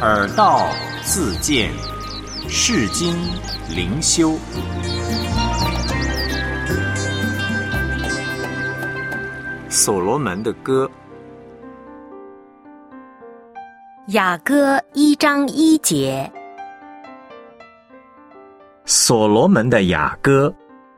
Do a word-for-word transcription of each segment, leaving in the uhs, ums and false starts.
耳道自见，世经灵修。所罗门的歌， 雅歌一章一节。 所罗门的雅歌。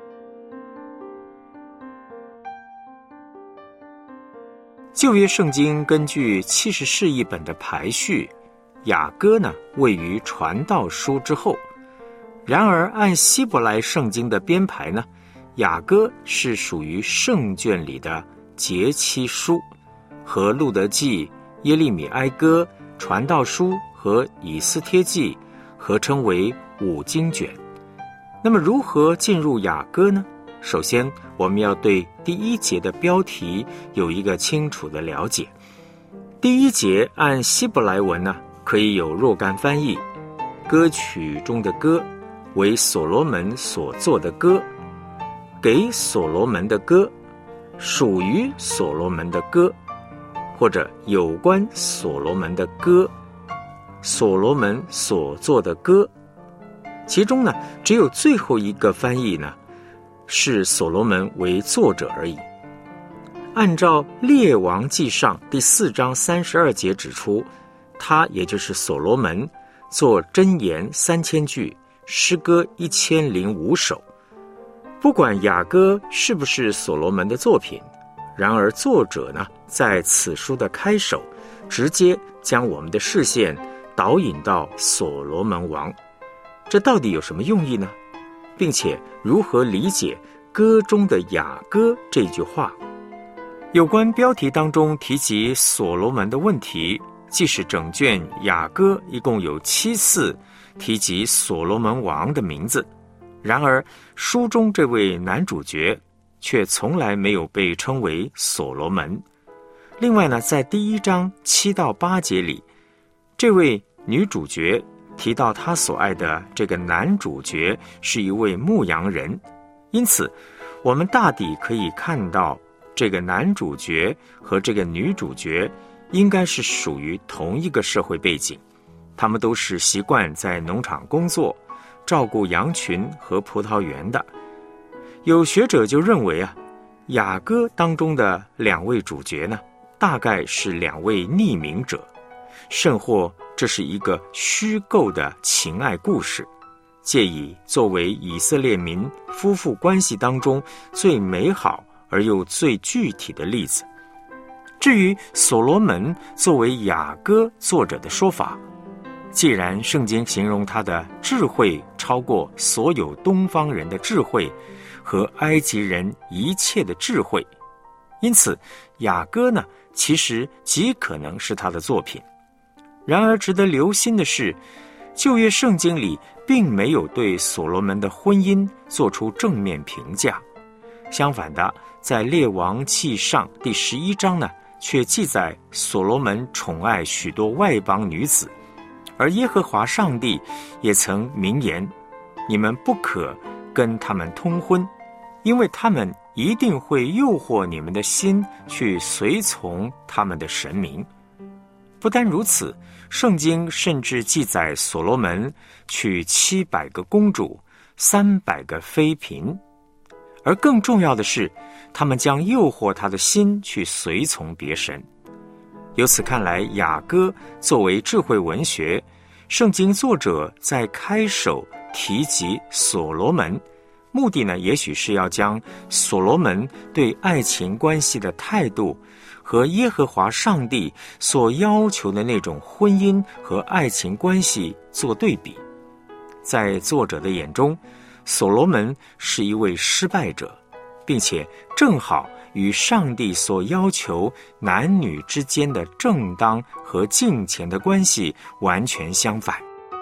旧约圣经根据七十士译本的排序，雅歌呢位于传道书之后。然而按希伯来圣经的编排呢，雅歌是属于圣卷里的节期书，和路德记、耶利米哀歌、传道书和以斯帖记合称为五经卷。那么如何进入雅歌呢？首先我们要对第一节的标题有一个清楚的了解。第一节按希伯来文呢，可以有若干翻译。歌曲中的歌为所罗门所作的歌，给所罗门的歌，属于所罗门的歌，或者有关所罗门的歌，所罗门所作的歌。其中呢，只有最后一个翻译呢，是所罗门为作者而已。按照列王纪上第四章三十二节指出，他也就是所罗门作箴言三千句，诗歌一千零五首。不管雅歌是不是所罗门的作品，然而作者呢，在此书的开首直接将我们的视线导引到所罗门王。这到底有什么用意呢？并且如何理解歌中的雅歌这句话？有关标题当中提及所罗门的问题，即使整卷雅歌一共有七次提及所罗门王的名字，然而书中这位男主角却从来没有被称为所罗门。另外呢，在第一章七到八节里，这位女主角提到他所爱的这个男主角是一位牧羊人，因此我们大抵可以看到这个男主角和这个女主角应该是属于同一个社会背景，他们都是习惯在农场工作，照顾羊群和葡萄园的。有学者就认为啊，雅歌当中的两位主角呢，大概是两位匿名者，甚或这是一个虚构的情爱故事，借以作为以色列民夫妇关系当中最美好而又最具体的例子。至于所罗门作为雅歌作者的说法，既然圣经形容他的智慧超过所有东方人的智慧和埃及人一切的智慧，因此雅歌呢，其实极可能是他的作品。然而值得留心的是，旧约圣经里并没有对所罗门的婚姻做出正面评价，相反的，在列王纪上第十一章呢，却记载所罗门宠爱许多外邦女子，而耶和华上帝也曾明言，你们不可跟他们通婚，因为他们一定会诱惑你们的心去随从他们的神明。不单如此，圣经甚至记载所罗门娶七百个公主，三百个妃嫔，而更重要的是，他们将诱惑他的心去随从别神。由此看来，雅歌作为智慧文学，圣经作者在开首提及所罗门，目的呢，也许是要将所罗门对爱情关系的态度和耶和华上帝所要求的那种婚姻和爱情关系做对比。在作者的眼中，所罗门是一位失败者，并且正好与上帝所要求男女之间的正当和敬虔的关系完全相反。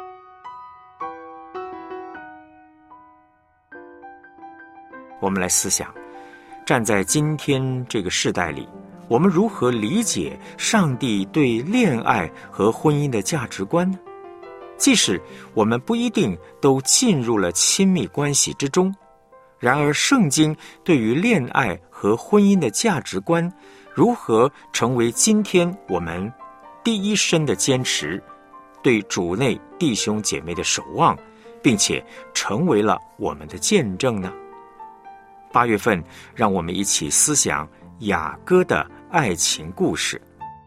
我们来思想，站在今天这个世代里，我们如何理解上帝对恋爱和婚姻的价值观呢？即使我们不一定都进入了亲密关系之中，然而圣经对于恋爱和婚姻的价值观如何成为今天我们第一身的坚持， 对主内弟兄姐妹的守望，并且成为了我们的见证呢？八月份，让我们一起思想雅歌的爱情故事。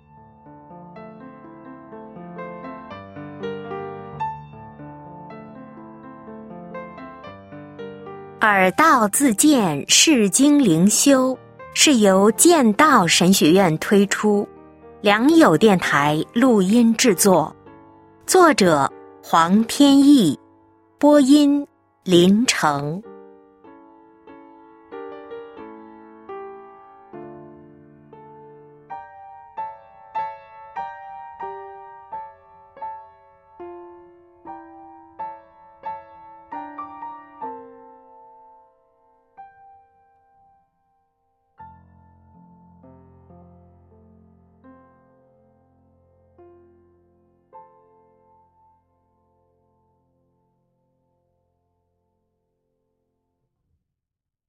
耳道自荐释经灵修是由剑道神学院推出，良友电台录音制作，作者黄天意，播音林成。